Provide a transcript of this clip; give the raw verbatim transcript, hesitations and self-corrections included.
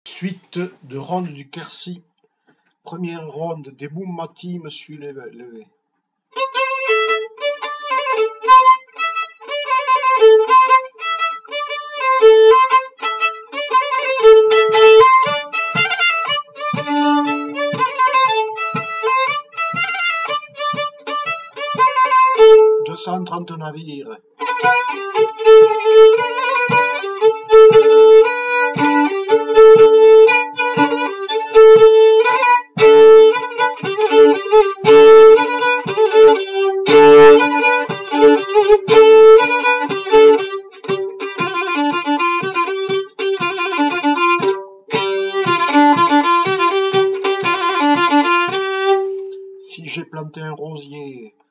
Suite de ronde du Quercy. Première ronde, des Boum-Mati me suis levé. deux cent trente navires. Si j'ai planté un rosier